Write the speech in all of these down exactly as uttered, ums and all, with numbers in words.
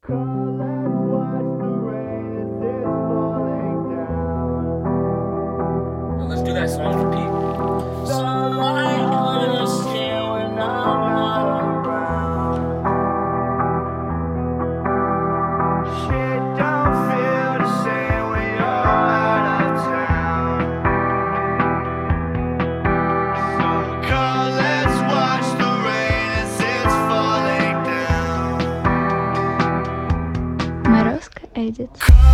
Let's do that song for Pete. Sunlight on your skin when I'm not around. Shit don't feel the same when you're out of town. So come, let's watch the rain as it's falling down. Морозко Edit.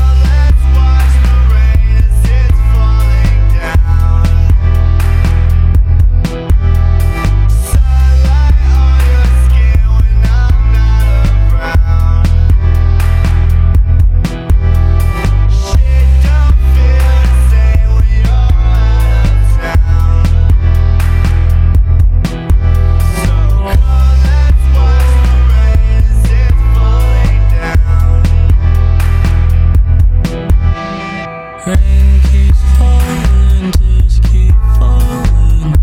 Rain keeps falling, tears keep falling.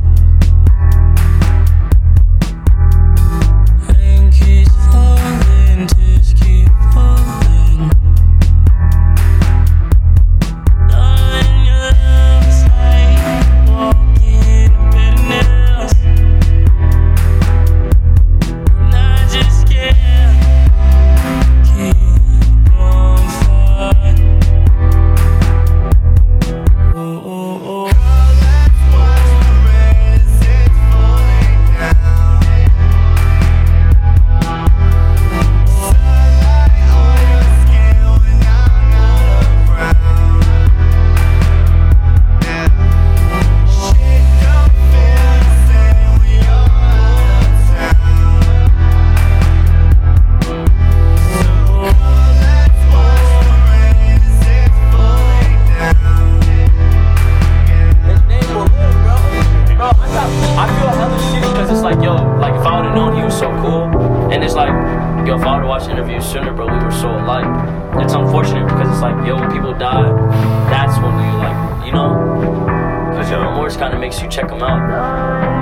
Rain keeps falling, tears keep falling. Darling, your love's like walking bitterness, and I just can't keep on fighting. And it's like, yo, if I would've watched the interview sooner, bro, we were so alike. It's unfortunate because it's like, yo, when people die, that's when you like, you know? Because your remorse kind of makes you check them out.